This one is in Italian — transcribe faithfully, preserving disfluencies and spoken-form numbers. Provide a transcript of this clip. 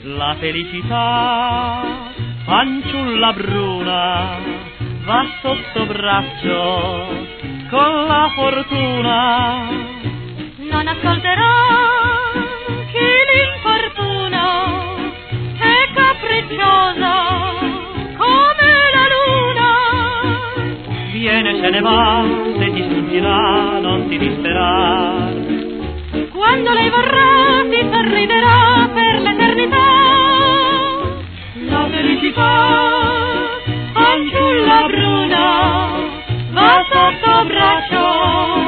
La felicità, fanciulla bruna, va sotto braccio con la fortuna. Non ascolterò chi l'infortuno è capricciosa come la luna. Viene, se ne va, se ti sfuggirà non ti disperar. Quando lei vorrà ti sorriderà per l'eternità. La felicità, fanciulla bruna, va sotto braccio